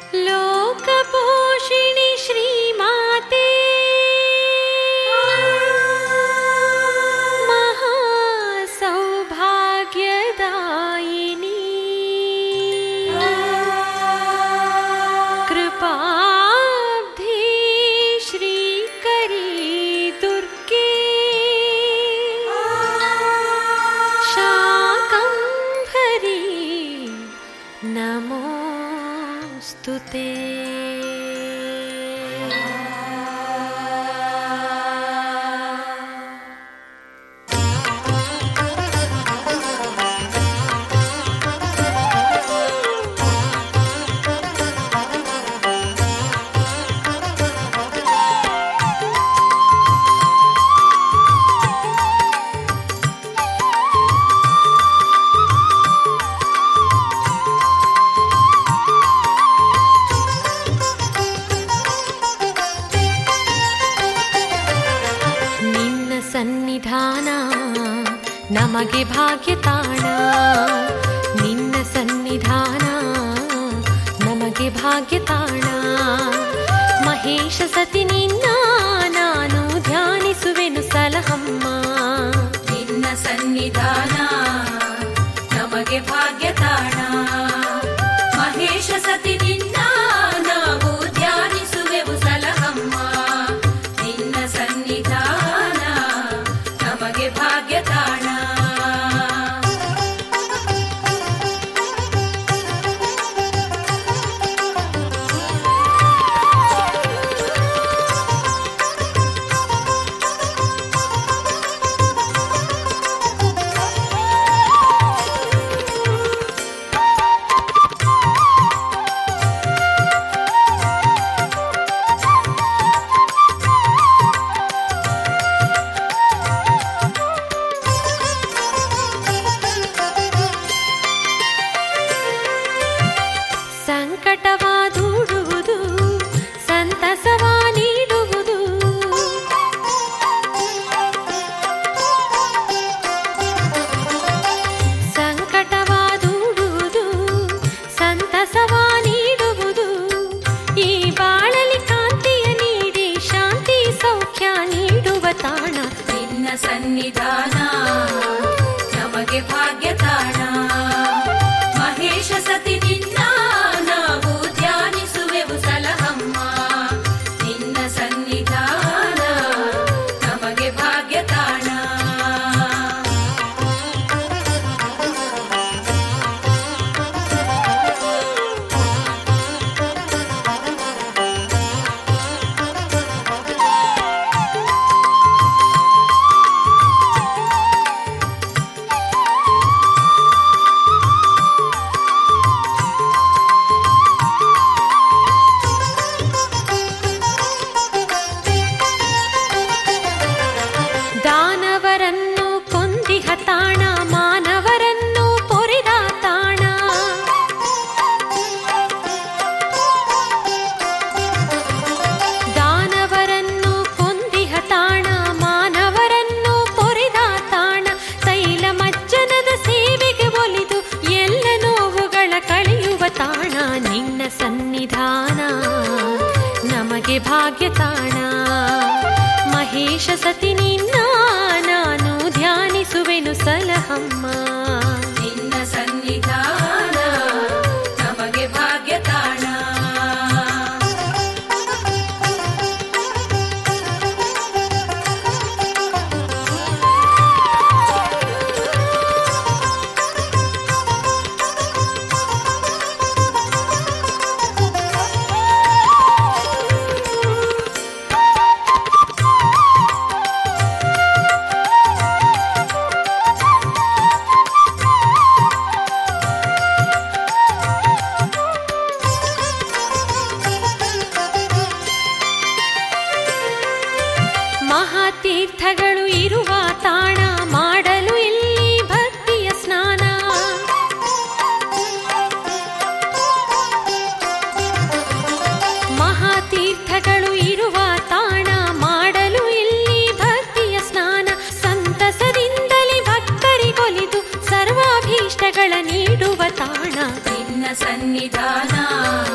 ಲೋಕಪೋಷಿಣಿ ಶ್ರೀಮಾತೆ ಮಹಾಸೌಭಾಗ್ಯದಾಯಿನಿ ಕೃಪಾಬ್ಧಿ ಶ್ರೀಕರಿ ದುರ್ಗೆ ಶಾಕಂಭರಿ ನಮೋಸ್ತುತೇ. ಸನ್ನಿಧಾನ ನಮಗೆ ಭಾಗ್ಯತಾಣ, ನಿನ್ನ ಸನ್ನಿಧಾನ ನಮಗೆ ಭಾಗ್ಯತಾಣ. ಮಹೇಶ ಸತಿ ನಿನ್ನ ನಾನು ಧ್ಯಾನಿಸುವೆನು ಸಲಹಮ್ಮ. ನಿನ್ನ ಸನ್ನಿಧಾನ ನಮಗೆ ಭಾಗ್ಯತಾಣ, ಮಹೇಶ ಸತಿ ನಿನ್ನ ನಾವು ಧ್ಯಾನಿಸುವೆವು ಸಲಹಮ್ಮ. ನಿನ್ನ ಸನ್ನಿಧಾನ ನಮಗೆ ಭಾಗ್ಯತಾಣ. ಸಂಕಟವಾದೂಡುವುದು ಸಂತಸವ ನೀಡುವುದು, ಸಂಕಟವಾದೂಡುವುದು ಸಂತಸವ ನೀಡುವುದು. ಈ ಬಾಳಲಿ ಕಾಂತಿಯ ನೀಡಿ ಶಾಂತಿ ಸೌಖ್ಯ ನೀಡುವ ತಾಣ. ನಿನ್ನ ಸನ್ನಿಧಾನ ನಮಗೆ ಭಾಗ್ಯತಾಣ, ಮಹೇಶ ಸತಿ ನಿನ್ನ ನಾವು ಧ್ಯಾನಿಸುವೆವು ಸಲಹಮ್ಮ. ನಿನ್ನ ಸನ್ನಿಧಾನ ನಮಗೆ ಭಾಗ್ಯತಾಣ. ದಾನವರನ್ನು ಕೊಂದಿಹ ತಾಣ, ಮಾನವರನ್ನು ಪೊರೆದ ತಾಣ. ದಾನವರನ್ನು ಕೊಂದಿಹ ತಾಣ, ಮಾನವರನ್ನು ಪೊರೆದ ತಾಣ. ತೈಲ ಮಜ್ಜನದ ಸೇವೆಗೆ ಒಲಿದು ಎಲ್ಲ ನೋವುಗಳ ಕಳೆಯುವ ತಾಣ. ನಿನ್ನ ಸನ್ನಿಧಾನ ನಮಗೆ ಭಾಗ್ಯತಾಣ, ಮಹೇಶ ಸತಿ ನಿನ್ನ ನಾನು ಧ್ಯಾನಿಸುವೆನು ಸಲಹಮ್ಮ. ನಿನ್ನ ಸನ್ನಿಧಾನ ನಮಗೆ ಭಾಗ್ಯತಾಣ. ಮಹಾತೀರ್ಥಗಳು ಇರುವ ತಾಣ, ಮಾಡಲು ಇಲ್ಲಿ ಭಕ್ತಿಯ ಸ್ನಾನ. ಮಹಾತೀರ್ಥಗಳು ಇರುವ ತಾಣ, ಮಾಡಲು ಇಲ್ಲಿ ಭಕ್ತಿಯ ಸ್ನಾನ. ಸಂತಸದಿಂದಲೇ ಭಕ್ತರಿಗೊಲಿದು ಸರ್ವಾಭೀಷ್ಟಗಳ ನೀಡುವ ತಾಣ. ನಿನ್ನ ಸನ್ನಿಧಾನ